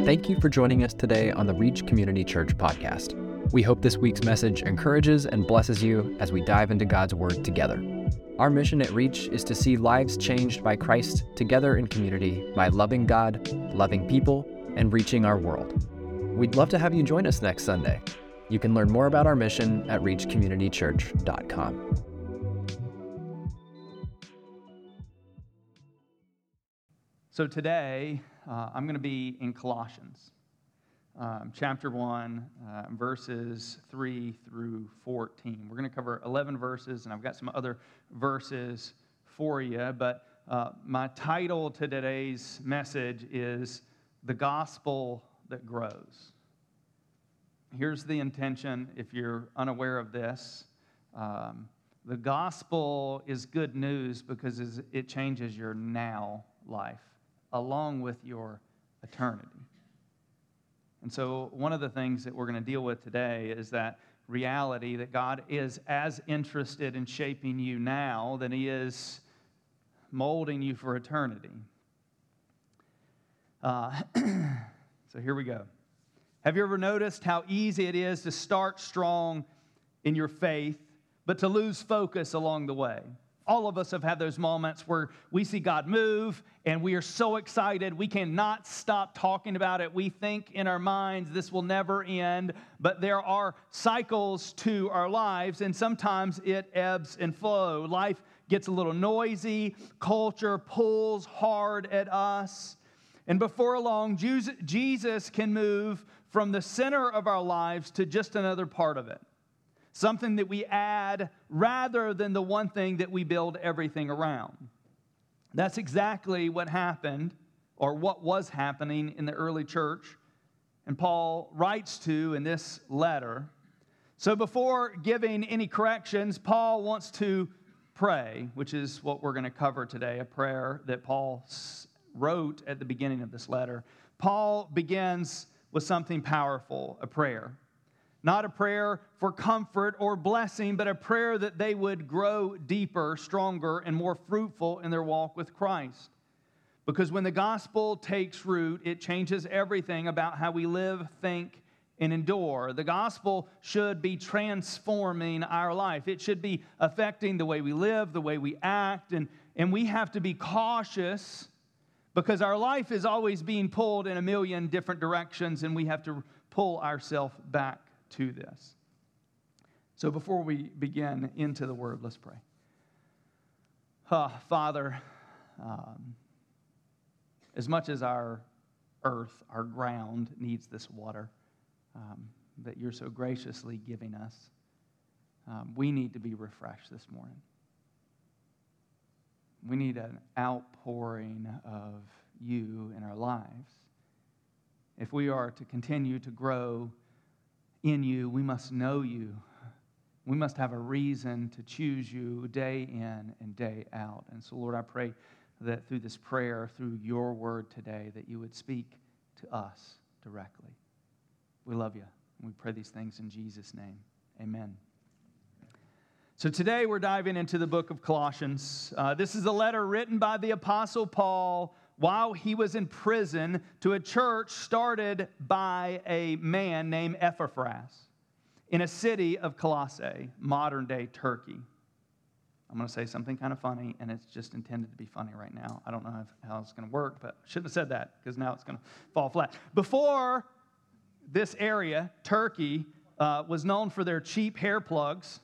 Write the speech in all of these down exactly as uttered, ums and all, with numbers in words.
Thank you for joining us today on the Reach Community Church podcast. We hope this week's message encourages and blesses you as we dive into God's Word together. Our mission at Reach is to see lives changed by Christ together in community by loving God, loving people, and reaching our world. We'd love to have you join us next Sunday. You can learn more about our mission at reach community church dot com. So today, uh, I'm going to be in Colossians, um, chapter one, uh, verses three through fourteen. We're going to cover eleven verses, and I've got some other verses for you, but uh, my title to today's message is The Gospel That Grows. Here's the intention, if you're unaware of this. Um, the gospel is good news because it changes your now life, along with your eternity. And so one of the things that we're going to deal with today is that reality that God is as interested in shaping you now than He is molding you for eternity. Uh, so here we go. Have you ever noticed how easy it is to start strong in your faith, but to lose focus along the way? All of us have had those moments where we see God move and we are so excited we cannot stop talking about it. We think in our minds this will never end, but there are cycles to our lives and sometimes it ebbs and flows. Life gets a little noisy, culture pulls hard at us, and before long Jesus can move from the center of our lives to just another part of it. Something that we add rather than the one thing that we build everything around. That's exactly what happened, or what was happening in the early church, and Paul writes to in this letter. So before giving any corrections, Paul wants to pray, which is what we're going to cover today, a prayer that Paul wrote at the beginning of this letter. Paul begins with something powerful, a prayer. Not a prayer for comfort or blessing, but a prayer that they would grow deeper, stronger, and more fruitful in their walk with Christ. Because when the gospel takes root, it changes everything about how we live, think, and endure. The gospel should be transforming our life. It should be affecting the way we live, the way we act, and, and we have to be cautious because our life is always being pulled in a million different directions, and we have to pull ourselves back to this. So before we begin into the Word, let's pray. Uh, Father, um, as much as our earth, our ground needs this water um, that you're so graciously giving us, um, we need to be refreshed this morning. We need an outpouring of you in our lives. If we are to continue to grow in you, we must know you. We must have a reason to choose you day in and day out. And so, Lord, I pray that through this prayer, through your word today, that you would speak to us directly. We love you. And we pray these things in Jesus' name. Amen. So today we're diving into the book of Colossians. Uh, this is a letter written by the Apostle Paul while he was in prison to a church started by a man named Epaphras in a city of Colossae, modern-day Turkey. I'm going to say something kind of funny, and it's just intended to be funny right now. I don't know if, how it's going to work, but I shouldn't have said that because now it's going to fall flat. Before this area, Turkey, uh, was known for their cheap hair plugs.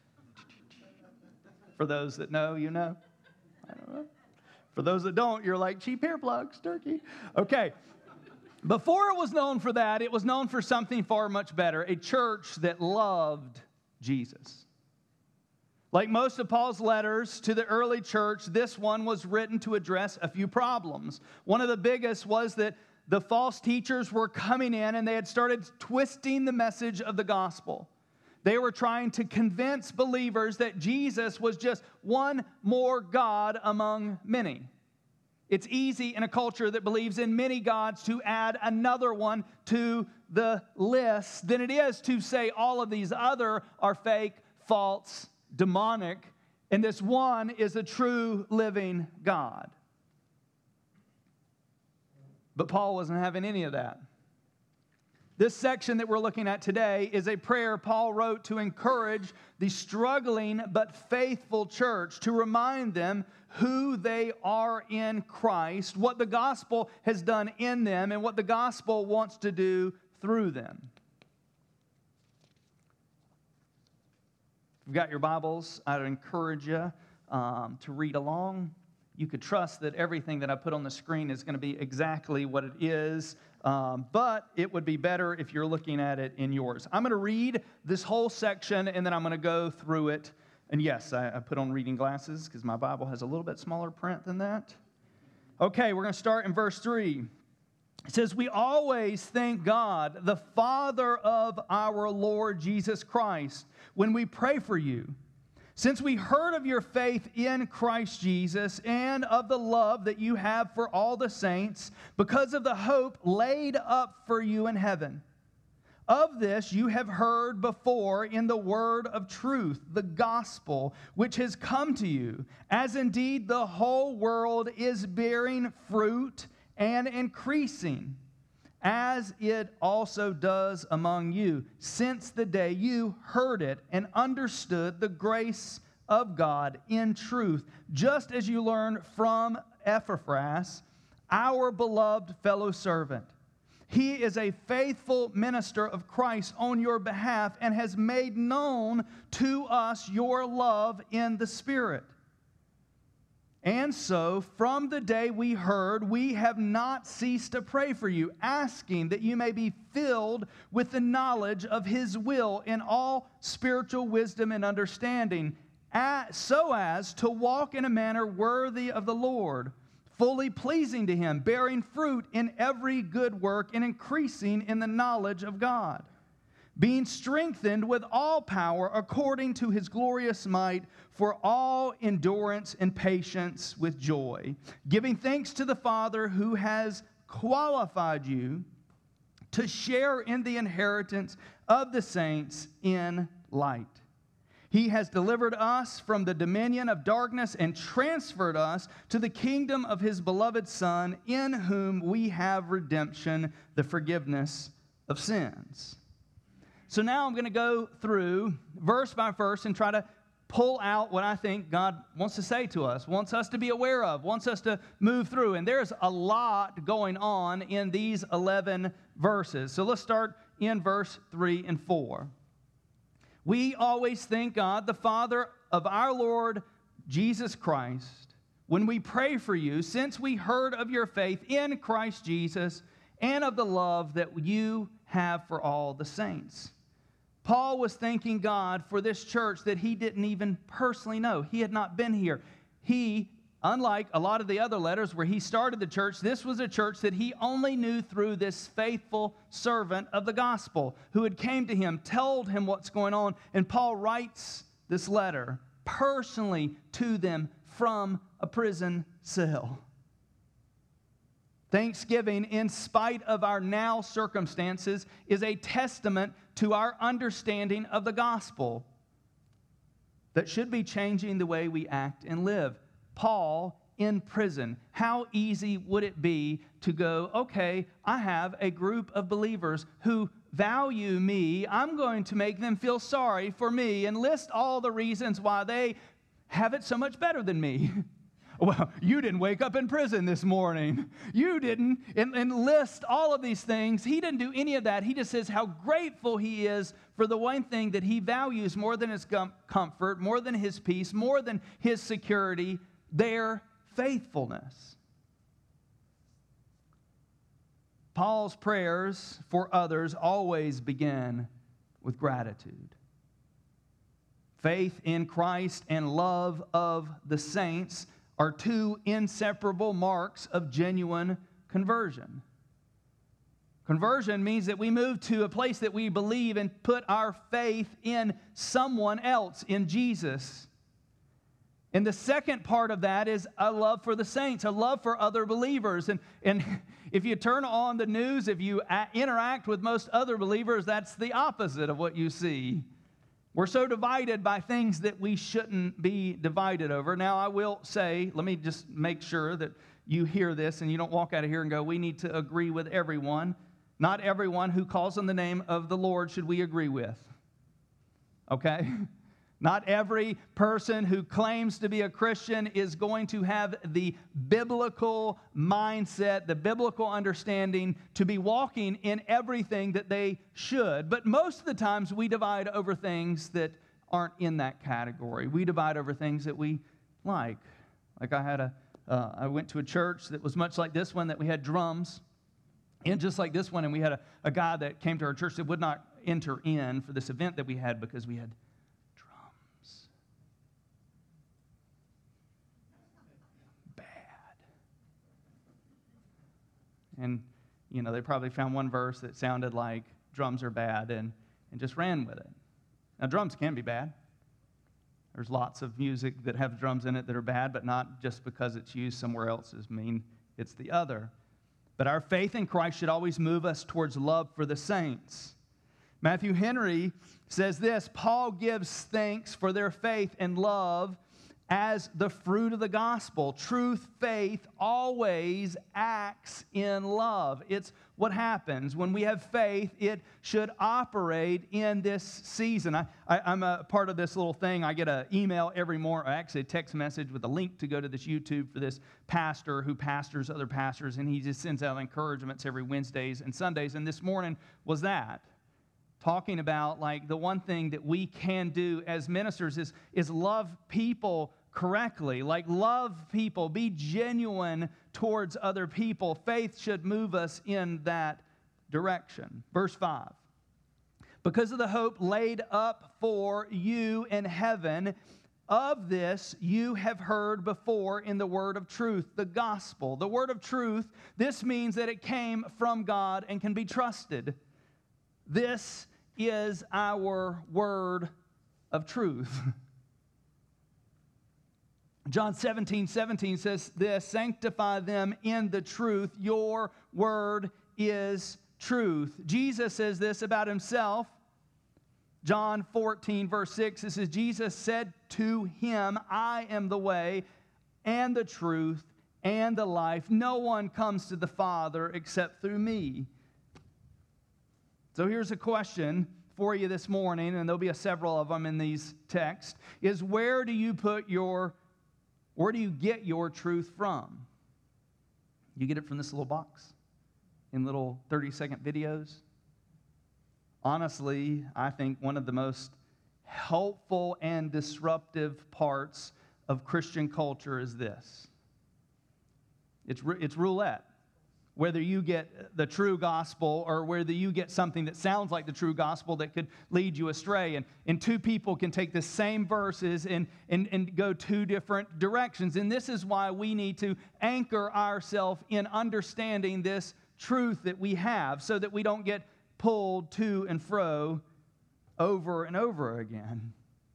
For those that know, you know. I don't know. For those that don't, you're like, cheap hair plugs, Turkey. Okay. Before it was known for that, it was known for something far much better, a church that loved Jesus. Like most of Paul's letters to the early church, this one was written to address a few problems. One of the biggest was that the false teachers were coming in and they had started twisting the message of the gospel. They were trying to convince believers that Jesus was just one more God among many. It's easy in a culture that believes in many gods to add another one to the list than it is to say all of these other are fake, false, demonic, and this one is a true living God. But Paul wasn't having any of that. This section that we're looking at today is a prayer Paul wrote to encourage the struggling but faithful church, to remind them who they are in Christ, what the gospel has done in them, and what the gospel wants to do through them. If you've got your Bibles, I'd encourage you um, to read along. You could trust that everything that I put on the screen is going to be exactly what it is, um, but it would be better if you're looking at it in yours. I'm going to read this whole section, and then I'm going to go through it. And yes, I, I put on reading glasses because my Bible has a little bit smaller print than that. Okay, we're going to start in verse three. It says, "We always thank God, the Father of our Lord Jesus Christ, when we pray for you, since we heard of your faith in Christ Jesus and of the love that you have for all the saints, because of the hope laid up for you in heaven. Of this you have heard before in the word of truth, the gospel, which has come to you, as indeed the whole world is bearing fruit and increasing, as it also does among you, since the day you heard it and understood the grace of God in truth, just as you learned from Epaphras, our beloved fellow servant. He is a faithful minister of Christ on your behalf and has made known to us your love in the Spirit. And so, from the day we heard, we have not ceased to pray for you, asking that you may be filled with the knowledge of His will in all spiritual wisdom and understanding, so as to walk in a manner worthy of the Lord, fully pleasing to Him, bearing fruit in every good work and increasing in the knowledge of God, being strengthened with all power according to His glorious might, for all endurance and patience with joy, giving thanks to the Father who has qualified you to share in the inheritance of the saints in light. He has delivered us from the dominion of darkness and transferred us to the kingdom of His beloved Son, in whom we have redemption, the forgiveness of sins." So now I'm going to go through verse by verse and try to pull out what I think God wants to say to us, wants us to be aware of, wants us to move through. And there's a lot going on in these eleven verses. So let's start in verse three and four. "We always thank God, the Father of our Lord Jesus Christ, when we pray for you, since we heard of your faith in Christ Jesus and of the love that you have for all the saints." Paul was thanking God for this church that he didn't even personally know. He had not been here. He, unlike a lot of the other letters where he started the church, this was a church that he only knew through this faithful servant of the gospel who had came to him, told him what's going on, and Paul writes this letter personally to them from a prison cell. Thanksgiving, in spite of our now circumstances, is a testament to our understanding of the gospel that should be changing the way we act and live. Paul in prison, how easy would it be to go, okay, I have a group of believers who value me. I'm going to make them feel sorry for me and list all the reasons why they have it so much better than me. Well, you didn't wake up in prison this morning. You didn't, and, and list all of these things. He didn't do any of that. He just says how grateful he is for the one thing that he values more than his com- comfort, more than his peace, more than his security, their faithfulness. Paul's prayers for others always begin with gratitude. Faith in Christ and love of the saints are two inseparable marks of genuine conversion. Conversion means that we move to a place that we believe and put our faith in someone else, in Jesus. And the second part of that is a love for the saints, a love for other believers. And, and if you turn on the news, if you a- interact with most other believers, that's the opposite of what you see. We're so divided by things that we shouldn't be divided over. Now, I will say, let me just make sure that you hear this and you don't walk out of here and go, we need to agree with everyone. Not everyone who calls on the name of the Lord should we agree with. Okay? Not every person who claims to be a Christian is going to have the biblical mindset, the biblical understanding to be walking in everything that they should. But most of the times we divide over things that aren't in that category. We divide over things that we like. Like I had a, uh, I went to a church that was much like this one, that we had drums. And just like this one, and we had a, a guy that came to our church that would not enter in for this event that we had because we had drums. Bad. And, you know, they probably found one verse that sounded like drums are bad and, and just ran with it. Now, drums can be bad. There's lots of music that have drums in it that are bad, but not just because it's used somewhere else does mean it's the other. But our faith in Christ should always move us towards love for the saints. Matthew Henry says this: Paul gives thanks for their faith and love as the fruit of the gospel. Truth, faith always acts in love. It's what happens. When we have faith, it should operate in this season. I, I, I'm a part of this little thing. I get an email every morning, or actually a text message with a link to go to this YouTube for this pastor who pastors other pastors, and he just sends out encouragements every Wednesdays and Sundays. And this morning was that. Talking about, like, the one thing that we can do as ministers is, is love people correctly. Like, love people, be genuine towards other people. Faith should move us in that direction. Verse five. Because of the hope laid up for you in heaven, of this you have heard before in the word of truth, the gospel. The word of truth, this means that it came from God and can be trusted. This is our word of truth. John seventeen seventeen says this: sanctify them in the truth. Your word is truth. Jesus says this about himself. John fourteen verse six, it says, Jesus said to him, I am the way and the truth and the life. No one comes to the Father except through me. So here's a question for you this morning, and there'll be a several of them in these texts, is where do you put your, where do you get your truth from? You get it from this little box in little thirty-second videos? Honestly, I think one of the most helpful and disruptive parts of Christian culture is this. It's, it's roulette. Whether you get the true gospel or whether you get something that sounds like the true gospel that could lead you astray. And, and two people can take the same verses and, and, and go two different directions. And this is why we need to anchor ourselves in understanding this truth that we have so that we don't get pulled to and fro over and over again.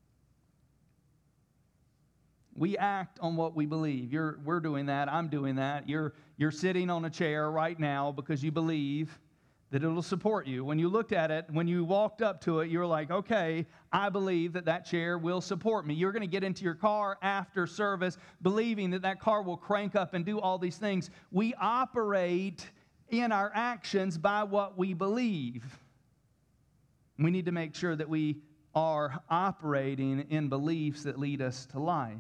We act on what we believe. You're, we're doing that. I'm doing that. You're, you're sitting on a chair right now because you believe that it'll support you. When you looked at it, when you walked up to it, you were like, okay, I believe that that chair will support me. You're going to get into your car after service believing that that car will crank up and do all these things. We operate in our actions by what we believe. We need to make sure that we are operating in beliefs that lead us to life.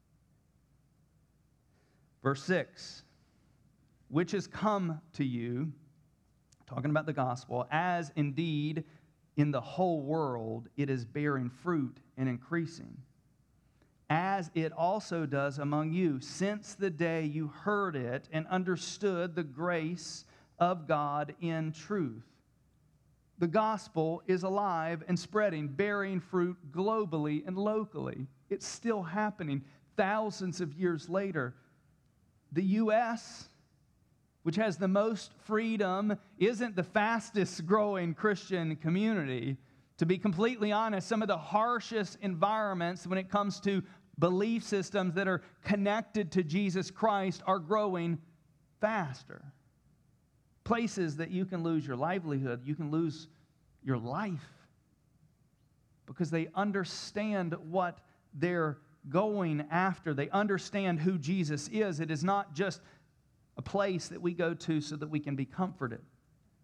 Verse six, which has come to you, talking about the gospel, as indeed in the whole world it is bearing fruit and increasing, as it also does among you, since the day you heard it and understood the grace of God in truth. The gospel is alive and spreading, bearing fruit globally and locally. It's still happening thousands of years later. The U S, which has the most freedom, isn't the fastest growing Christian community. To be completely honest, some of the harshest environments when it comes to belief systems that are connected to Jesus Christ are growing faster. Places that you can lose your livelihood, you can lose your life because they understand what they're going after. They understand who Jesus is. It is not just a place that we go to so that we can be comforted.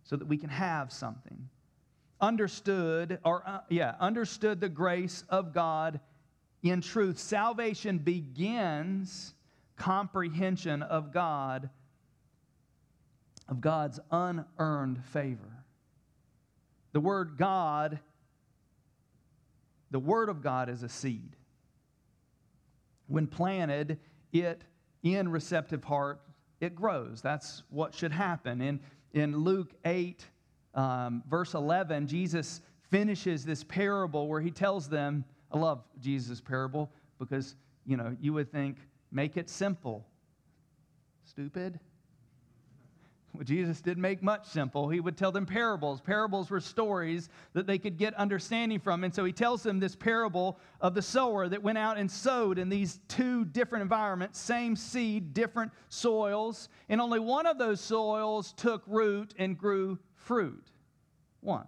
so that we can have something. Understood, or uh, yeah, understood the grace of God in truth. Salvation begins comprehension of God, of God's unearned favor. The word God, the Word of God is a seed. When planted, it in receptive heart, it grows. That's what should happen. In, in Luke eight, um, verse eleven, Jesus finishes this parable where he tells them, I love Jesus' parable because, you know, you would think, make it simple. Stupid. Well, Jesus didn't make much simple. He would tell them parables. Parables were stories that they could get understanding from. And so he tells them this parable of the sower that went out and sowed in these two different environments, same seed, different soils. And only one of those soils took root and grew fruit. One.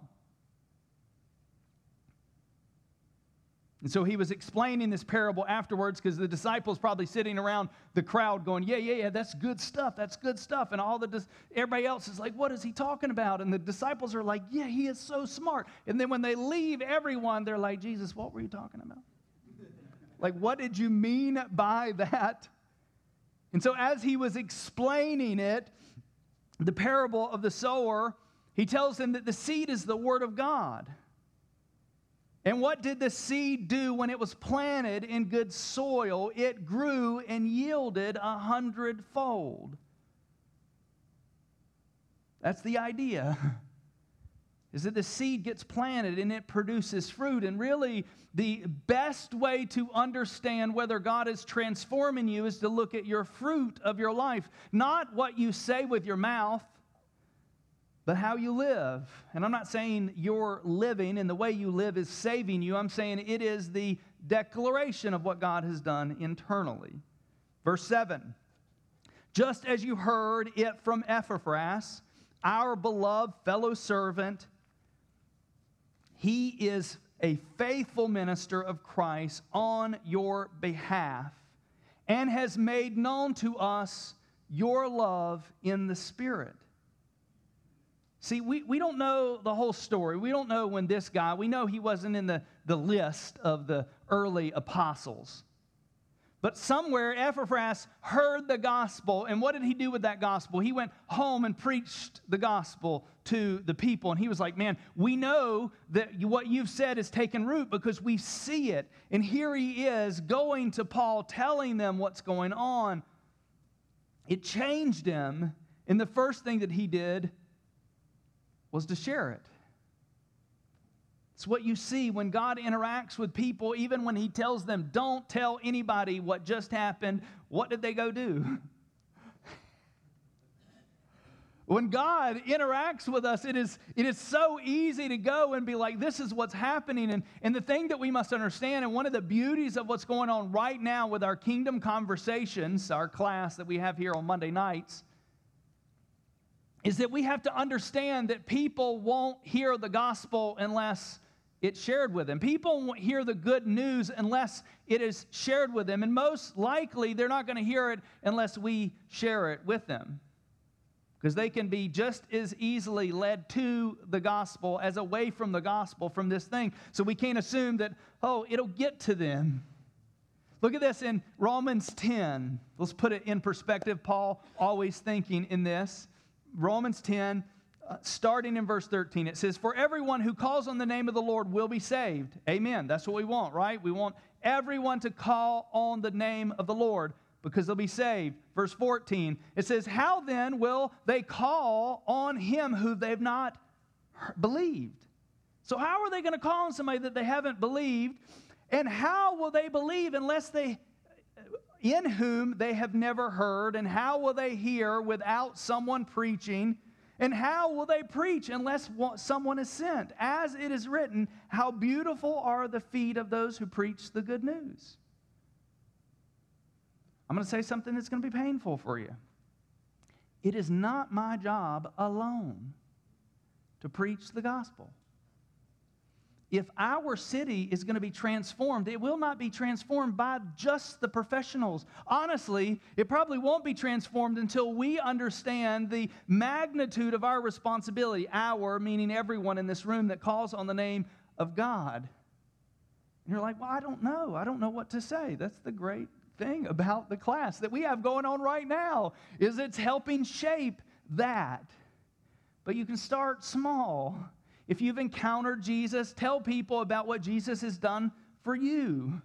And so he was explaining this parable afterwards because the disciples probably sitting around the crowd going, yeah, yeah, yeah, that's good stuff, that's good stuff. And all the everybody else is like, what is he talking about? And the disciples are like, yeah, he is so smart. And then when they leave everyone, they're like, Jesus, what were you talking about? Like, what did you mean by that? And so as he was explaining it, the parable of the sower, he tells them that the seed is the word of God. And what did the seed do when it was planted in good soil? It grew and yielded a hundredfold. That's the idea, is that the seed gets planted and it produces fruit. And really, the best way to understand whether God is transforming you is to look at your fruit of your life, not what you say with your mouth, but how you live. And I'm not saying your living and the way you live is saving you. I'm saying it is the declaration of what God has done internally. Verse seven, just as you heard it from Epaphras, our beloved fellow servant, he is a faithful minister of Christ on your behalf and has made known to us your love in the Spirit. See, we, we don't know the whole story. We don't know when this guy, we know he wasn't in the, the list of the early apostles. But somewhere Epaphras heard the gospel, and what did he do with that gospel? He went home and preached the gospel to the people, and he was like, man, we know that what you've said has taken root because we see it. And here he is going to Paul, telling them what's going on. It changed him, and the first thing that he did was to share it. It's what you see when God interacts with people, even when he tells them, don't tell anybody what just happened. What did they go do? When God interacts with us, it is, it is so easy to go and be like, this is what's happening. And, and the thing that we must understand, and one of the beauties of what's going on right now with our Kingdom Conversations, our class that we have here on Monday nights, is that we have to understand that people won't hear the gospel unless it's shared with them. People won't hear the good news unless it is shared with them. And most likely, they're not going to hear it unless we share it with them. Because they can be just as easily led to the gospel as away from the gospel from this thing. So we can't assume that, oh, it'll get to them. Look at this in Romans ten. Let's put it in perspective. Paul always thinking in this. Romans ten, uh, starting in verse thirteen, it says, for everyone who calls on the name of the Lord will be saved. Amen. That's what we want, right? We want everyone to call on the name of the Lord because they'll be saved. Verse fourteen, it says, how then will they call on him who they've not believed? So how are they going to call on somebody that they haven't believed? And how will they believe unless they... in whom they have never heard? And how will they hear without someone preaching? And how will they preach unless someone is sent? As it is written, how beautiful are the feet of those who preach the good news. I'm going to say something that's going to be painful for you. It is not my job alone to preach the gospel. if our city is going to be transformed, it will not be transformed by just the professionals. Honestly, it probably won't be transformed until we understand the magnitude of our responsibility. Our, meaning everyone in this room that calls on the name of God. And you're like, well, I don't know. I don't know what to say. That's the great thing about the class that we have going on right now, is it's helping shape that. But you can start small. If you've encountered Jesus, tell people about what Jesus has done for you.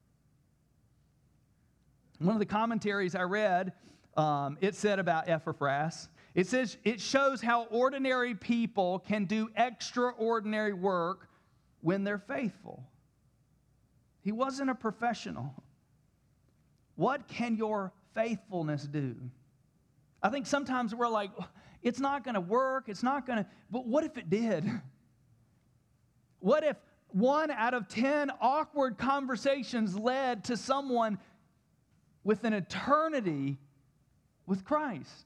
One of the commentaries I read, um, it said about Epaphras, it says it shows how ordinary people can do extraordinary work when they're faithful. He wasn't a professional. What can your faithfulness do? I think sometimes we're like, it's not going to work, it's not going to, but what if it did? What if one out of ten awkward conversations led to someone with an eternity with Christ?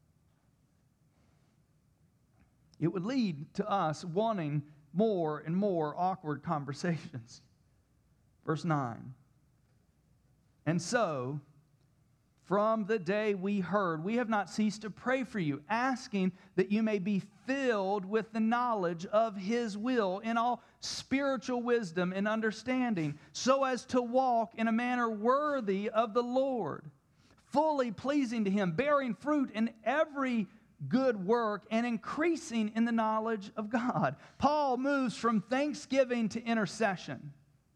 It would lead to us wanting more and more awkward conversations. Verse nine. And so, from the day we heard, we have not ceased to pray for you, asking that you may be filled with the knowledge of His will in all spiritual wisdom and understanding, so as to walk in a manner worthy of the Lord, fully pleasing to Him, bearing fruit in every good work and increasing in the knowledge of God. Paul moves from thanksgiving to intercession.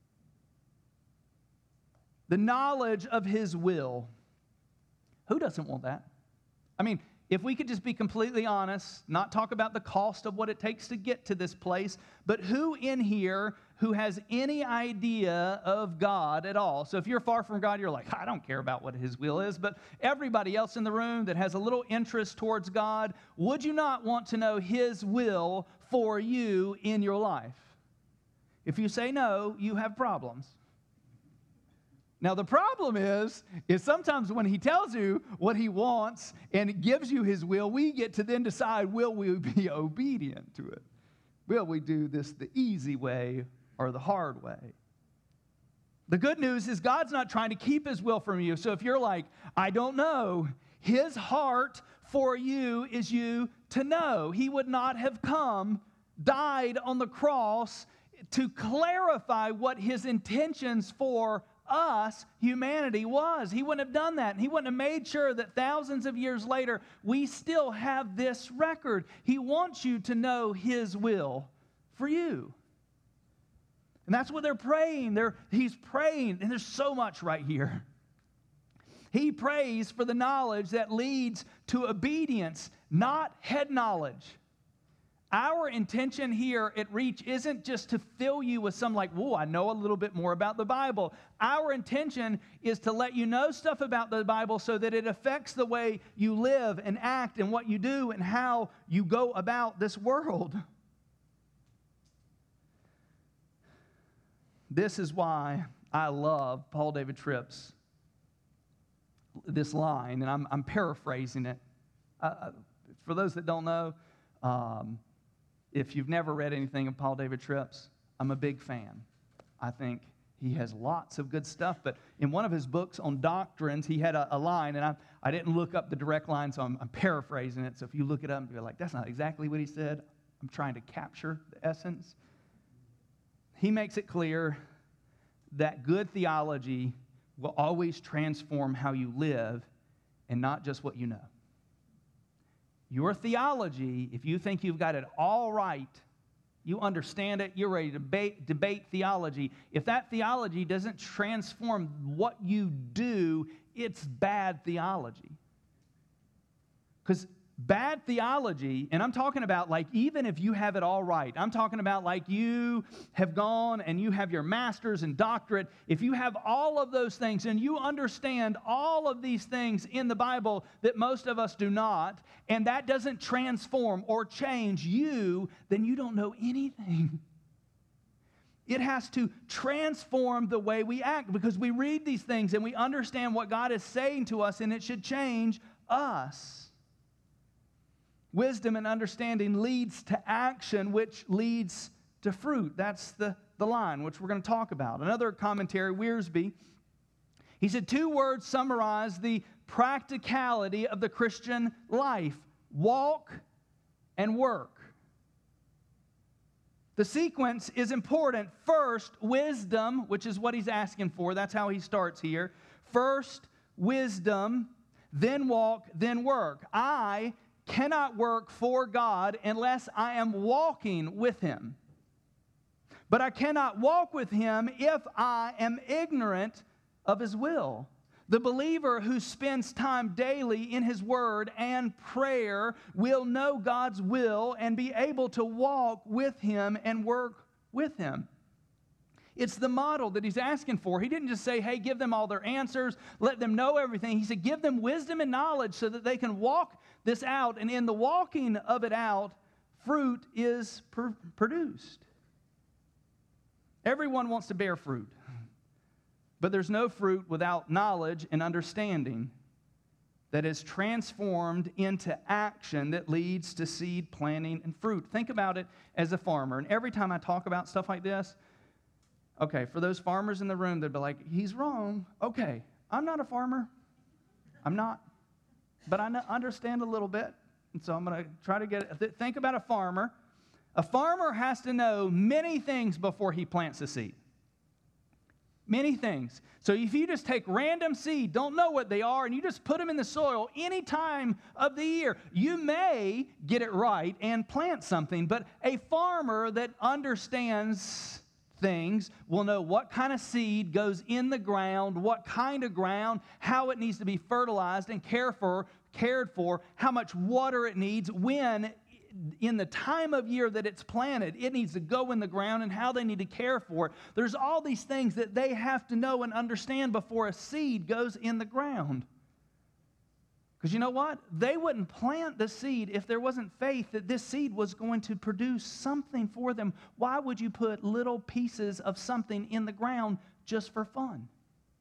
The knowledge of His will. Who doesn't want that? I mean, if we could just be completely honest, not talk about the cost of what it takes to get to this place, but who in here who has any idea of God at all? So if you're far from God, you're like, I don't care about what His will is. But everybody else in the room that has a little interest towards God, would you not want to know His will for you in your life? If you say no, you have problems. Now, the problem is, is sometimes when He tells you what He wants and gives you His will, we get to then decide, will we be obedient to it? Will we do this the easy way or the hard way? The good news is God's not trying to keep His will from you. So if you're like, I don't know, His heart for you is you to know. He would not have come, died on the cross to clarify what His intentions for us, humanity, was. He wouldn't have done that. And He wouldn't have made sure that thousands of years later, we still have this record. He wants you to know His will for you. And that's what they're praying. They're, he's praying, and there's so much right here. He prays for the knowledge that leads to obedience, not head knowledge. Our intention here at Reach isn't just to fill you with some like, whoa, I know a little bit more about the Bible. Our intention is to let you know stuff about the Bible so that it affects the way you live and act and what you do and how you go about this world. This is why I love Paul David Tripp's this line, and I'm, I'm paraphrasing it. Uh, for those that don't know, um, if you've never read anything of Paul David Tripp's, I'm a big fan. I think he has lots of good stuff, but in one of his books on doctrines, he had a, a line, and I, I didn't look up the direct line, so I'm, I'm paraphrasing it. So if you look it up and you're like, that's not exactly what he said, I'm trying to capture the essence. He makes it clear that good theology will always transform how you live and not just what you know. Your theology, if you think you've got it all right, you understand it, you're ready to debate, debate theology. If that theology doesn't transform what you do, it's bad theology. Because bad theology, and I'm talking about like even if you have it all right, I'm talking about like you have gone and you have your master's and doctorate, if you have all of those things and you understand all of these things in the Bible that most of us do not, and that doesn't transform or change you, then you don't know anything. It has to transform the way we act because we read these things and we understand what God is saying to us, and it should change us. Wisdom and understanding leads to action, which leads to to fruit. That's the, the line, which we're going to talk about. Another commentary, Wiersbe, he said two words summarize the practicality of the Christian life: walk and work. The sequence is important. First, wisdom, which is what he's asking for. That's how he starts here. First, wisdom, then walk, then work. I cannot work for God unless I am walking with Him. But I cannot walk with Him if I am ignorant of His will. The believer who spends time daily in His Word and prayer will know God's will and be able to walk with Him and work with Him. It's the model that he's asking for. He didn't just say, hey, give them all their answers, let them know everything. He said, give them wisdom and knowledge so that they can walk this out. And in the walking of it out, fruit is pr- produced. Everyone wants to bear fruit. But there's no fruit without knowledge and understanding that is transformed into action that leads to seed planting and fruit. Think about it as a farmer. And every time I talk about stuff like this, okay, for those farmers in the room, they'd be like, he's wrong. Okay, I'm not a farmer. I'm not. But I understand a little bit. And so I'm going to try to get it. Think about a farmer. A farmer has to know many things before he plants a seed. Many things. So if you just take random seed, don't know what they are, and you just put them in the soil any time of the year, you may get it right and plant something. But a farmer that understands things will know what kind of seed goes in the ground, what kind of ground, how it needs to be fertilized and cared for, cared for, how much water it needs, when in the time of year that it's planted, it needs to go in the ground, and how they need to care for it. There's all these things that they have to know and understand before a seed goes in the ground. Because you know what? They wouldn't plant the seed if there wasn't faith that this seed was going to produce something for them. Why would you put little pieces of something in the ground just for fun?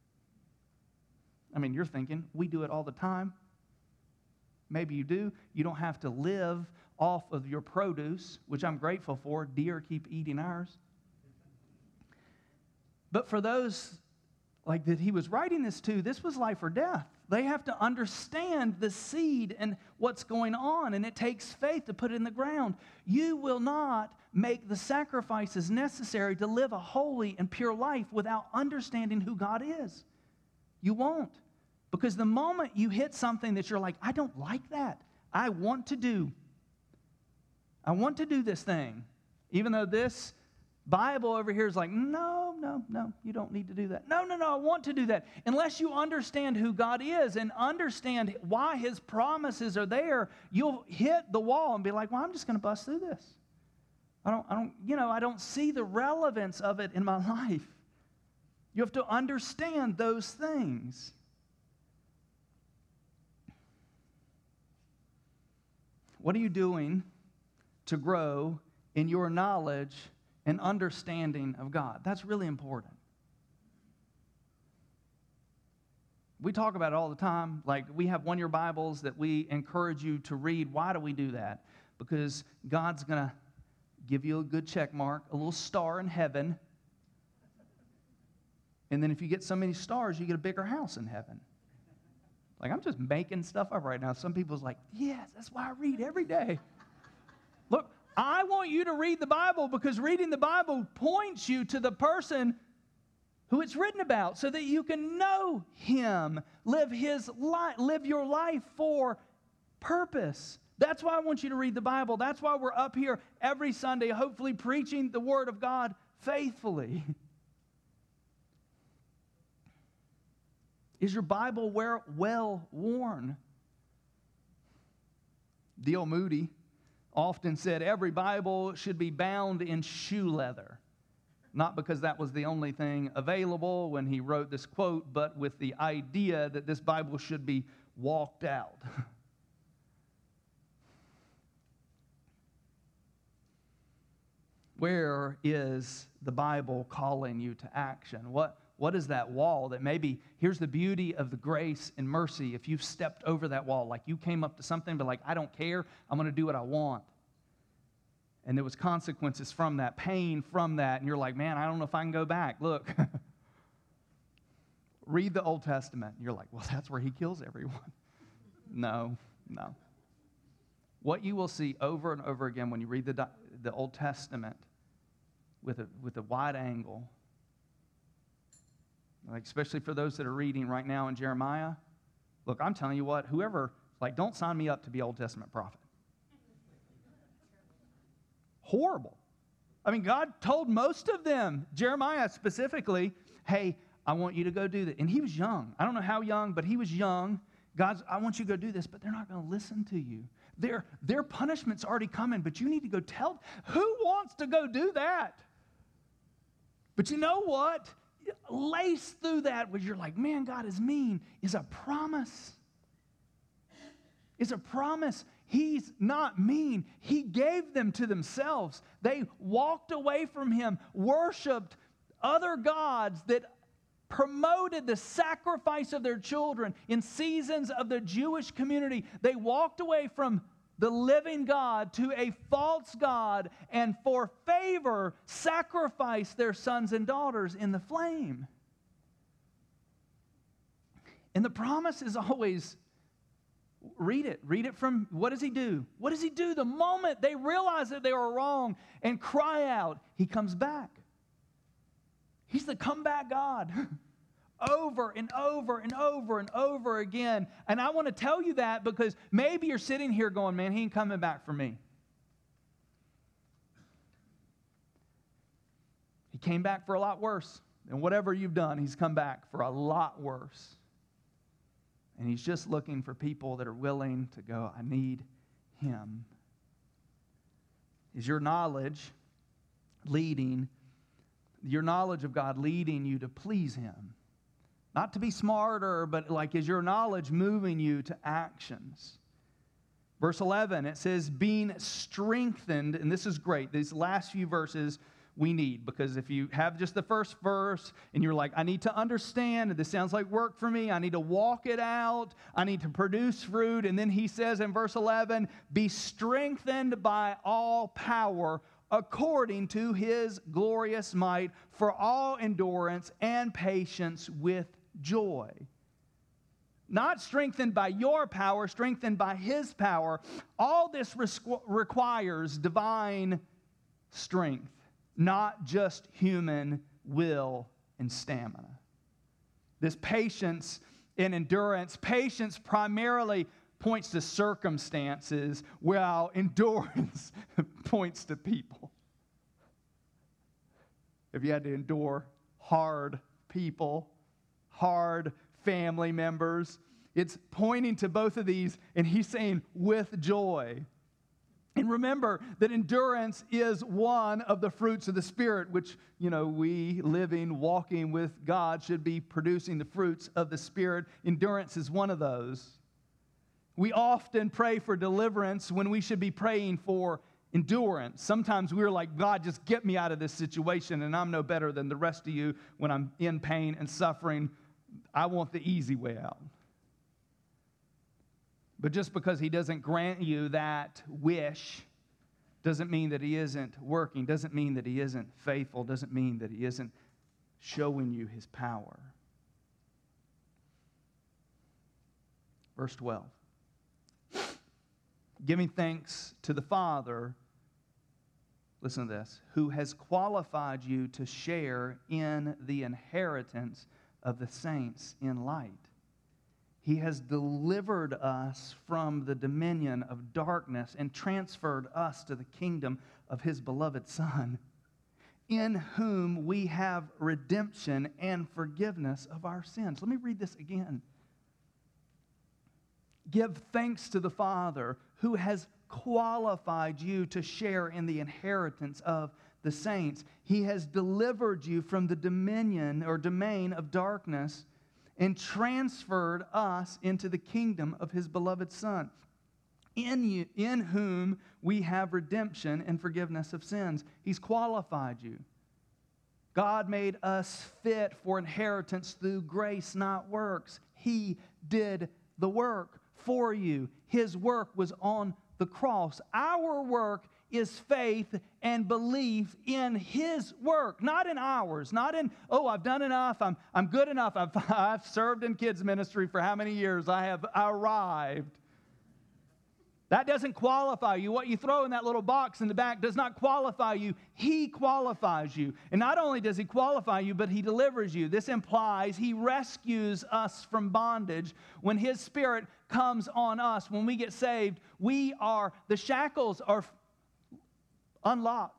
I mean, you're thinking, we do it all the time. Maybe you do. You don't have to live off of your produce, which I'm grateful for. Deer keep eating ours. But for those like that he was writing this to, this was life or death. They have to understand the seed and what's going on, and it takes faith to put it in the ground. You will not make the sacrifices necessary to live a holy and pure life without understanding who God is. You won't. Because the moment you hit something that you're like, I don't like that, I want to do, I want to do this thing, even though this Bible over here is like, no, no, no, you don't need to do that. No, no, no, I want to do that. Unless you understand who God is and understand why His promises are there, you'll hit the wall and be like, well, I'm just going to bust through this. I don't, I don't, you know, I don't see the relevance of it in my life. You have to understand those things. What are you doing to grow in your knowledge and understanding of God? That's really important. We talk about it all the time. Like, we have one-year Bibles that we encourage you to read. Why do we do that? Because God's going to give you a good check mark, a little star in heaven. And then if you get so many stars, you get a bigger house in heaven. Like, I'm just making stuff up right now. Some people's like, yes, that's why I read every day. Look, I want you to read the Bible because reading the Bible points you to the person who it's written about so that you can know Him, live His life, live your life for purpose. That's why I want you to read the Bible. That's why we're up here every Sunday, hopefully preaching the Word of God faithfully. Is your Bible well worn? D L Moody often said every Bible should be bound in shoe leather. Not because that was the only thing available when he wrote this quote, but with the idea that this Bible should be walked out. Where is the Bible calling you to action? What What is that wall that maybe, here's the beauty of the grace and mercy. If you've stepped over that wall, like you came up to something, but like, I don't care, I'm going to do what I want. and there was consequences from that, pain from that, and you're like, man, I don't know if I can go back. Look, read the Old Testament. You're like, well, that's where he kills everyone. No, no. What you will see over and over again when you read the, the Old Testament with a, with a wide angle, like especially for those that are reading right now in Jeremiah, look, I'm telling you what, whoever, like, don't sign me up to be Old Testament prophet. Horrible. I mean, God told most of them, Jeremiah specifically, hey, I want you to go do that. And he was young. I don't know how young, but he was young. God's, I want you to go do this, but they're not going to listen to you. Their, their punishment's already coming, but you need to go tell. Who wants to go do that? But you know what? Laced through that, where you're like, man, God is mean, is a promise. Is a promise. He's not mean. He gave them to themselves. They walked away from him, worshiped other gods that promoted the sacrifice of their children in seasons of the Jewish community. They walked away from the living God to a false God, and for favor sacrifice their sons and daughters in the flame. And the promise is always, read it. Read it from, what does he do? What does he do the moment they realize that they were wrong and cry out? He comes back. He's the comeback God. Over and over and over and over again. And I want to tell you that because maybe you're sitting here going, man, he ain't coming back for me. He came back for a lot worse. And whatever you've done, he's come back for a lot worse. And he's just looking for people that are willing to go, I need him. Is your knowledge leading, your knowledge of God leading you to please him? Not to be smarter, but like, is your knowledge moving you to actions? Verse eleven, it says, being strengthened, and this is great. These last few verses we need, because if you have just the first verse and you're like, I need to understand, this sounds like work for me, I need to walk it out, I need to produce fruit. And then he says in verse eleven, be strengthened by all power according to his glorious might for all endurance and patience with joy. Not strengthened by your power, strengthened by his power. All this requires divine strength, not just human will and stamina. This patience and endurance, patience primarily points to circumstances, while endurance points to people. If you had to endure hard people, hard family members, it's pointing to both of these, and he's saying with joy. And remember that endurance is one of the fruits of the Spirit, which, you know, we living, walking with God should be producing the fruits of the Spirit. Endurance is one of those. We often pray for deliverance when we should be praying for endurance. Sometimes we're like, God, just get me out of this situation, and I'm no better than the rest of you when I'm in pain and suffering. I want the easy way out. But just because he doesn't grant you that wish doesn't mean that he isn't working, doesn't mean that he isn't faithful, doesn't mean that he isn't showing you his power. Verse twelve. Giving thanks to the Father, listen to this, who has qualified you to share in the inheritance of the saints in light. He has delivered us from the dominion of darkness and transferred us to the kingdom of his beloved Son, in whom we have redemption and forgiveness of our sins. Let me read this again. Give thanks to the Father who has qualified you to share in the inheritance of the saints. He has delivered you from the dominion or domain of darkness and transferred us into the kingdom of his beloved Son, in you, in whom we have redemption and forgiveness of sins. He's qualified you. God made us fit for inheritance through grace, not works. He did the work for you. His work was on the cross. Our work is faith and belief in His work, not in ours, not in, oh, I've done enough, I'm, I'm good enough, I've, I've served in kids ministry for how many years, I have arrived. That doesn't qualify you. What you throw in that little box in the back does not qualify you. He qualifies you. And not only does He qualify you, but He delivers you. This implies He rescues us from bondage. When His Spirit comes on us, when we get saved, we are, the shackles are unlocked.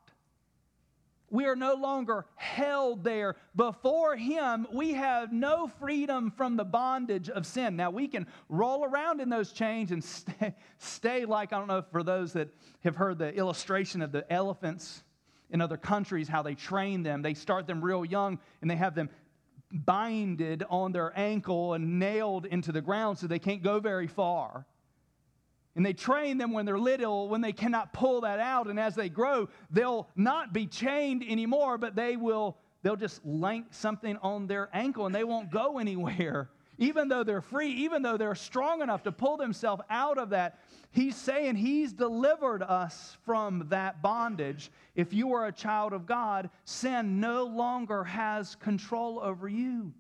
We are no longer held there. Before Him, we have no freedom from the bondage of sin. Now, we can roll around in those chains and stay, stay like, I don't know, for those that have heard the illustration of the elephants in other countries, how they train them. They start them real young, and they have them binded on their ankle and nailed into the ground so they can't go very far. And they train them when they're little, when they cannot pull that out. And as they grow, they'll not be chained anymore, but they will, they'll just link something on their ankle and they won't go anywhere. Even though they're free, even though they're strong enough to pull themselves out of that, He's saying He's delivered us from that bondage. If you are a child of God, sin no longer has control over you.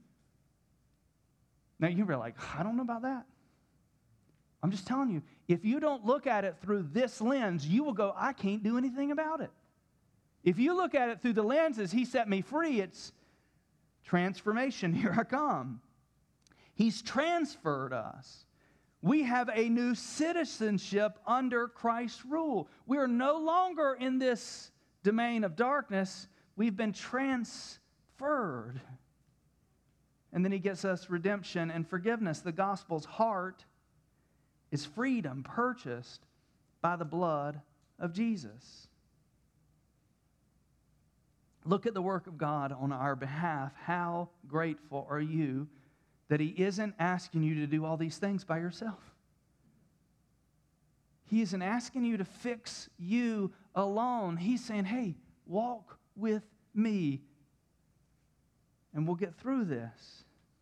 Now you're like, I don't know about that. I'm just telling you, if you don't look at it through this lens, you will go, I can't do anything about it. If you look at it through the lenses, He set me free, it's transformation. Here I come. He's transferred us. We have a new citizenship under Christ's rule. We are no longer in this domain of darkness. We've been transferred. And then He gets us redemption and forgiveness. The gospel's heart is freedom purchased by the blood of Jesus. Look at the work of God on our behalf. How grateful are you that He isn't asking you to do all these things by yourself? He isn't asking you to fix you alone. He's saying, hey, walk with me, and we'll get through this.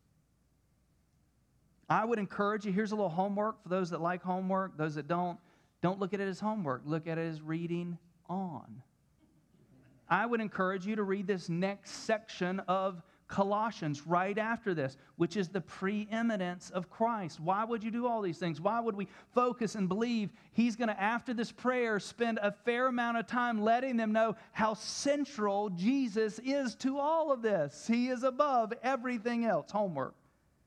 I would encourage you, here's a little homework for those that like homework. Those that don't, don't look at it as homework. Look at it as reading on. I would encourage you to read this next section of Colossians right after this, which is the preeminence of Christ. Why would you do all these things? Why would we focus and believe He's going to, after this prayer, spend a fair amount of time letting them know how central Jesus is to all of this? He is above everything else. Homework.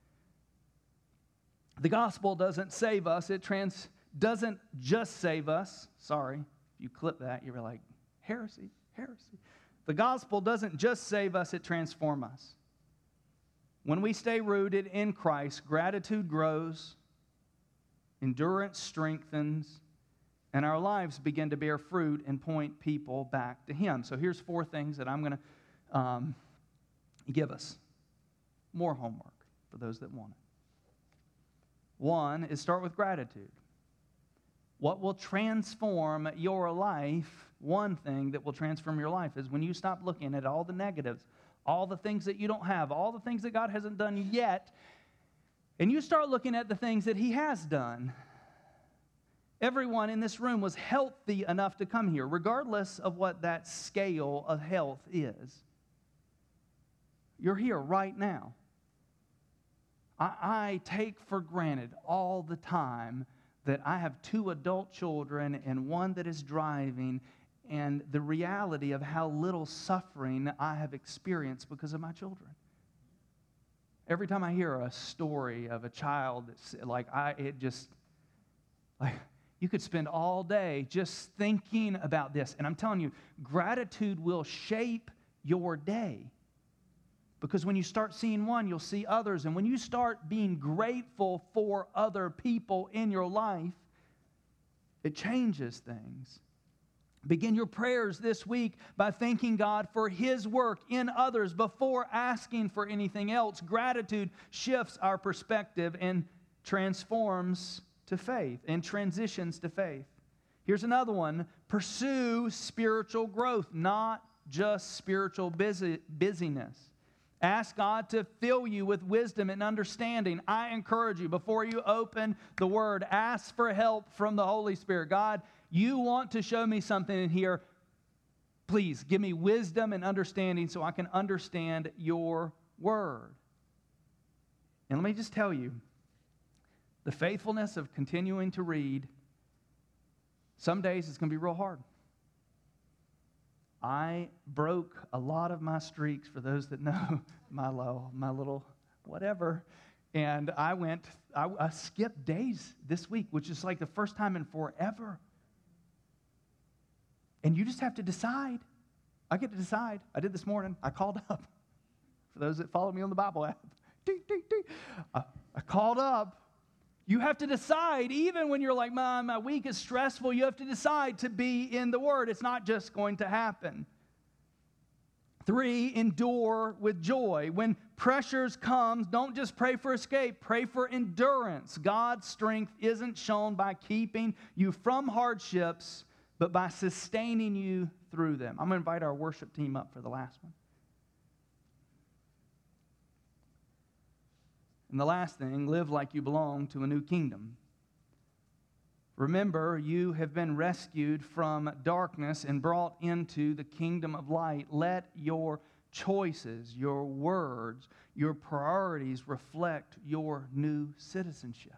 The gospel doesn't save us. It trans doesn't just save us. Sorry, if you clip that, you're like, heresy, heresy. The gospel doesn't just save us, it transforms us. When we stay rooted in Christ, gratitude grows, endurance strengthens, and our lives begin to bear fruit and point people back to Him. So here's four things that I'm going to um, give us. More homework for those that want it. One is start with gratitude. What will transform your life, one thing that will transform your life is when you stop looking at all the negatives, all the things that you don't have, all the things that God hasn't done yet, and you start looking at the things that He has done. Everyone in this room was healthy enough to come here, regardless of what that scale of health is. You're here right now. I, I take for granted all the time that I have two adult children and one that is driving, and the reality of how little suffering I have experienced because of my children. Every time I hear a story of a child that's like, I, it just, like, you could spend all day just thinking about this. And I'm telling you, gratitude will shape your day. Because when you start seeing one, you'll see others. And when you start being grateful for other people in your life, it changes things. Begin your prayers this week by thanking God for His work in others before asking for anything else. Gratitude shifts our perspective and transforms to faith and transitions to faith. Here's another one. Pursue spiritual growth, not just spiritual busy, busyness. Ask God to fill you with wisdom and understanding. I encourage you, before you open the Word, ask for help from the Holy Spirit. God, you want to show me something in here. Please give me wisdom and understanding so I can understand your Word. And let me just tell you, the faithfulness of continuing to read, some days it's going to be real hard. I broke a lot of my streaks, for those that know my low, my little whatever. And I went, I, I skipped days this week, which is like the first time in forever. And you just have to decide. I get to decide. I did this morning. I called up. For those that follow me on the Bible app. Ding, ding, ding. I, I called up. You have to decide, even when you're like, my, my week is stressful, you have to decide to be in the Word. It's not just going to happen. Three, endure with joy. When pressures come, don't just pray for escape, pray for endurance. God's strength isn't shown by keeping you from hardships, but by sustaining you through them. I'm going to invite our worship team up for the last one. And the last thing, live like you belong to a new kingdom. Remember, you have been rescued from darkness and brought into the kingdom of light. Let your choices, your words, your priorities reflect your new citizenship.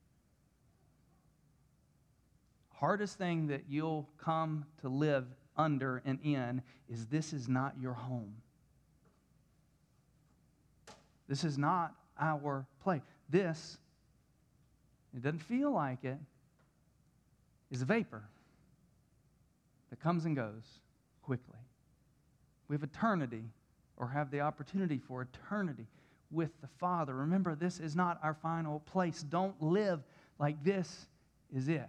Hardest thing that you'll come to live under and in is this is not your home. This is not our play. This, it doesn't feel like it, is a vapor that comes and goes quickly. We have eternity, or have the opportunity for eternity with the Father. Remember, this is not our final place. Don't live like this is it.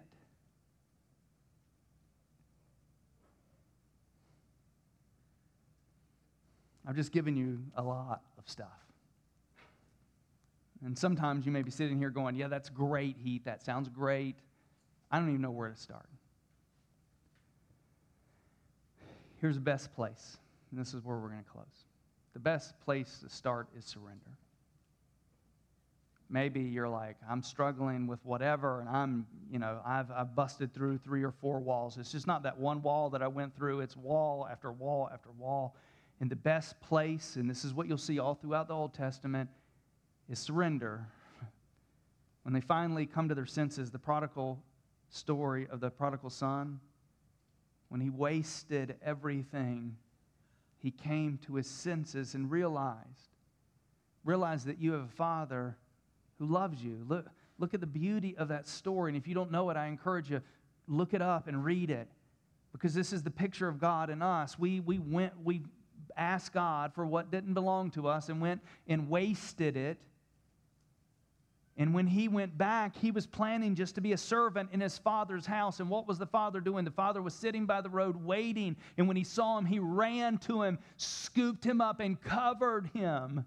I've just given you a lot of stuff. And sometimes you may be sitting here going, yeah, that's great, Heath. That sounds great. I don't even know where to start. Here's the best place, and this is where we're going to close. The best place to start is surrender. Maybe you're like, I'm struggling with whatever, and I'm, you know, I've, I've busted through three or four walls. It's just not that one wall that I went through. It's wall after wall after wall. And the best place, and this is what you'll see all throughout the Old Testament, is surrender. When they finally come to their senses, the prodigal story of the prodigal son, when he wasted everything, he came to his senses and realized, realized that you have a Father who loves you. Look, look at the beauty of that story. And if you don't know it, I encourage you, look it up and read it. Because this is the picture of God in us. We, we went, we asked God for what didn't belong to us and went and wasted it. And when he went back, he was planning just to be a servant in his father's house. And what was the father doing? The father was sitting by the road waiting. And when he saw him, he ran to him, scooped him up, and covered him.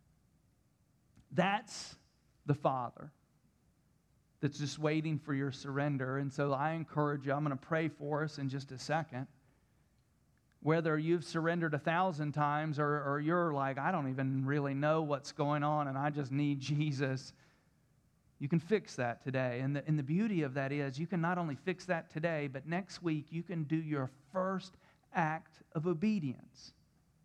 That's the Father that's just waiting for your surrender. And so I encourage you, I'm going to pray for us in just a second. Whether you've surrendered a thousand times or, or you're like, I don't even really know what's going on and I just need Jesus. You can fix that today. And the, and the beauty of that is you can not only fix that today, but next week you can do your first act of obedience,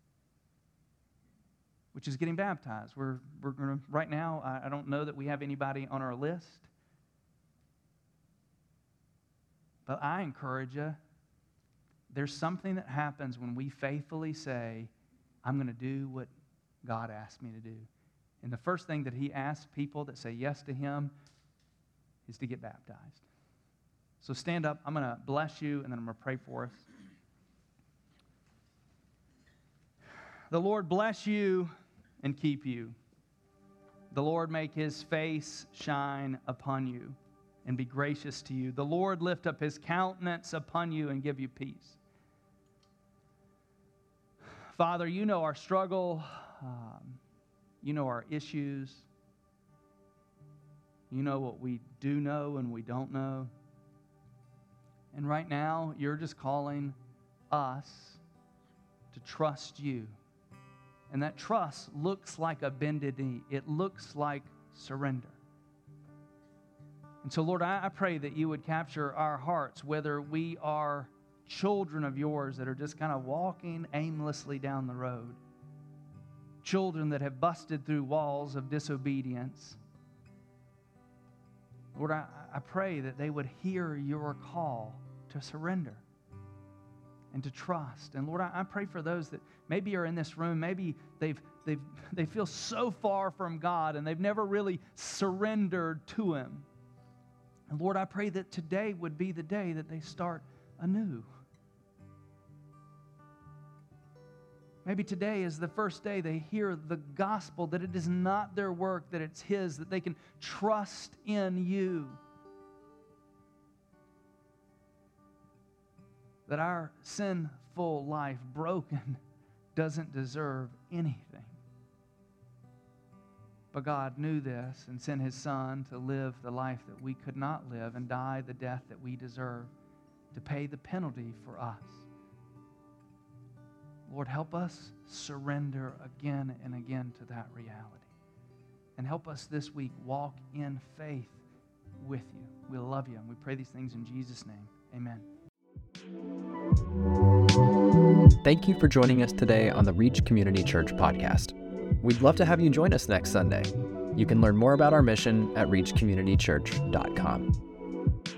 which is getting baptized. We're, we're going to, right now, I, I don't know that we have anybody on our list. But I encourage you, there's something that happens when we faithfully say, I'm going to do what God asked me to do. And the first thing that he asks people that say yes to him is to get baptized. So stand up. I'm going to bless you, and then I'm going to pray for us. The Lord bless you and keep you. The Lord make his face shine upon you and be gracious to you. The Lord lift up his countenance upon you and give you peace. Father, you know our struggle. Um, you know our issues. You know what we do know and we don't know. And right now, you're just calling us to trust you. And that trust looks like a bended knee. It looks like surrender. And so, Lord, I, I pray that you would capture our hearts, whether we are children of yours that are just kind of walking aimlessly down the road, children that have busted through walls of disobedience. Lord, I, I pray that they would hear your call to surrender and to trust. And Lord, I, I pray for those that maybe are in this room, maybe they've, they've, they feel so far from God and they've never really surrendered to Him. And Lord, I pray that today would be the day that they start anew. Maybe today is the first day they hear the gospel, that it is not their work, that it's His, that they can trust in you. That our sinful life, broken, doesn't deserve anything. But God knew this and sent His Son to live the life that we could not live and die the death that we deserve, to pay the penalty for us. Lord, help us surrender again and again to that reality. And help us this week walk in faith with you. We love you, and we pray these things in Jesus' name. Amen. Thank you for joining us today on the Reach Community Church podcast. We'd love to have you join us next Sunday. You can learn more about our mission at reach community church dot com.